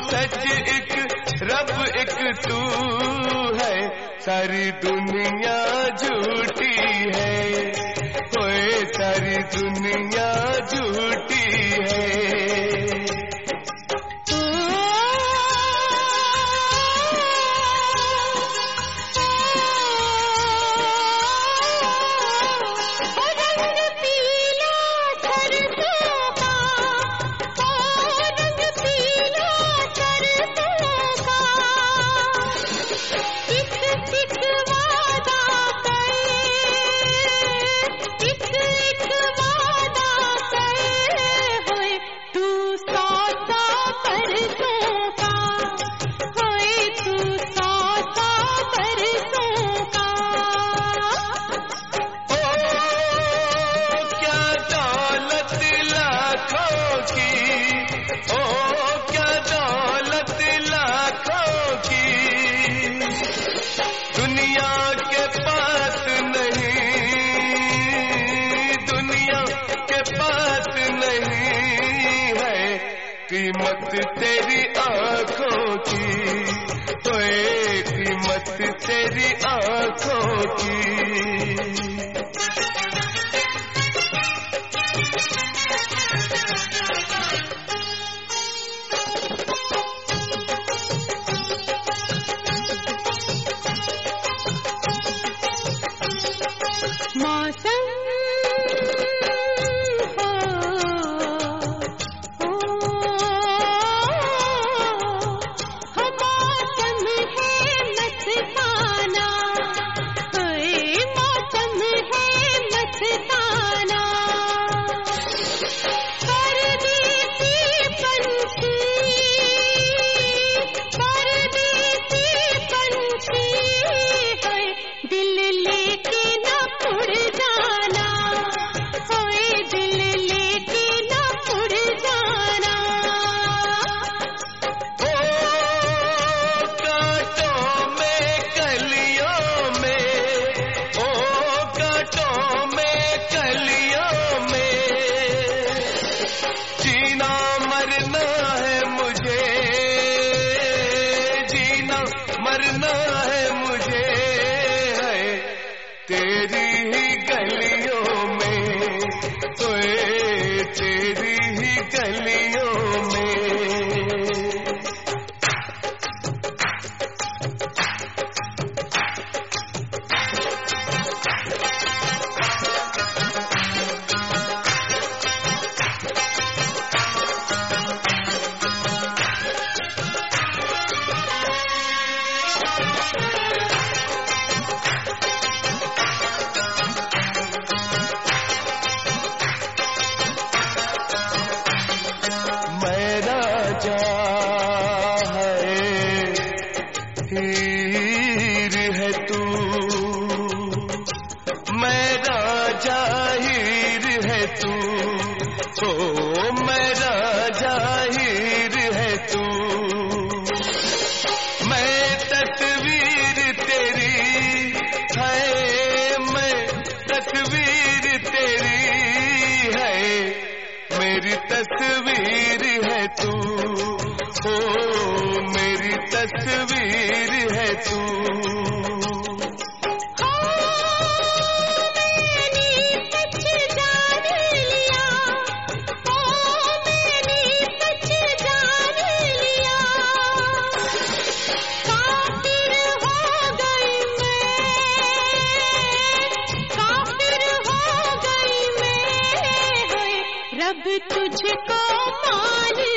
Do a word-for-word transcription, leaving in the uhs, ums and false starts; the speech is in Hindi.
सच एक रब एक तू है, सारी दुनिया झूठी है, ओए सारी दुनिया झूठी है। कीमत तेरी आँखों की, ओए कीमत तेरी आँखों की। मरना है मुझे, है तेरी ही गलियों में, ओए तेरी ही गलियों में। हीर है तू, मेरा जाहिर है तू, ओ मेरा जाहिर है तू। मैं तस्वीर तेरी है, मैं तस्वीर तेरी है, मेरी तस्वीर है तू, ओ मेरी तस्वीर है तू। रब तुझको मान